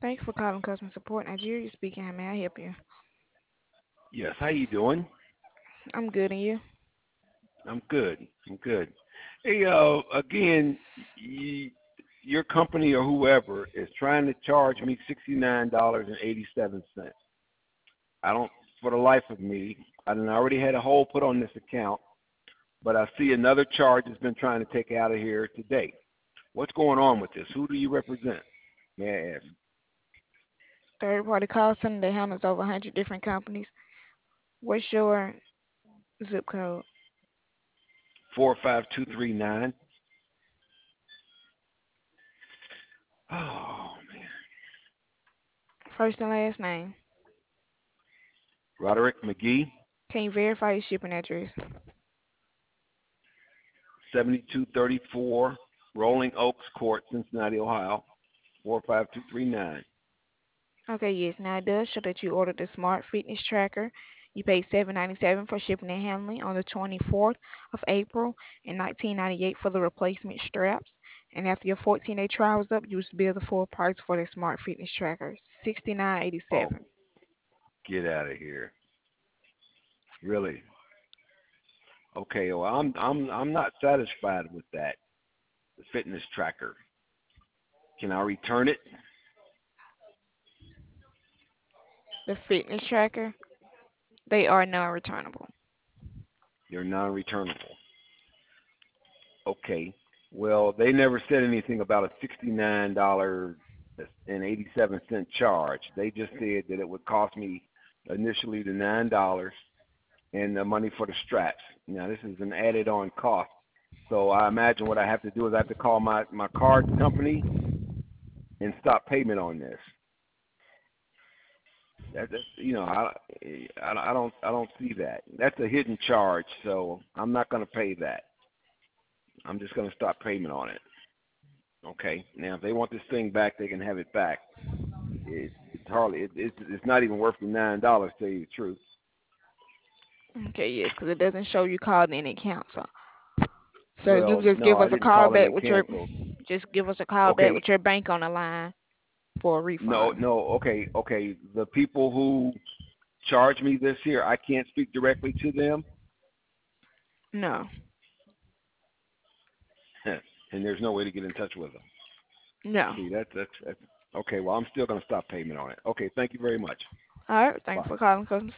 Thanks for calling customer support. Nigeria speaking. How may I help you? Yes, how you doing? I'm good, and you? I'm good. I'm good. Hey, again, y- your company or whoever is trying to charge me $69.87. I don't, for the life of me, I done already had a hold put on this account, but I see another charge has been trying to take out of here today. What's going on with this? Who do you represent? May I ask? Third party call center that handles over 100 different companies. What's your zip code? 45239. Oh man, First and last name. Roderick McGee, Can you verify your shipping address? 7234 Rolling Oaks Court, Cincinnati, Ohio, 45239. Okay, yes. Now it does show that you ordered the Smart Fitness Tracker. You paid $7.97 for shipping and handling on the 24th of April and $19.98 for the replacement straps. And after your 14-day trial was up, you was billed the full price for the Smart Fitness Tracker, Oh, $69.87. get out of here. Really? Okay, well I'm not satisfied with that. The fitness tracker. Can I return it? The Fitness Tracker, they are non-returnable. They're non-returnable. Okay. Well, they never said anything about a $69.87 charge. They just said that it would cost me initially the $9 and the money for the straps. Now this is an added on cost. So I imagine what I have to do is I have to call my card company and stop payment on this. That's I don't see that. That's a hidden charge, so I'm not going to pay that. I'm just going to stop payment on it. Okay. Now if they want this thing back, they can have it back. It's not even worth the $9 to tell you the truth. Okay, yes, because it doesn't show you called any account. So you Well, just no, give I us a didn't call call in back and with your, cancel. just give us a call back Okay. with your bank on the line for a No, refund. no. Okay, okay. The people who charge me this here, I can't speak directly to them, No, and there's no way to get in touch with them. no. See, that's okay. Well, I'm still going to stop payment on it. Okay, thank you very much. All right, thanks Bye. for calling customer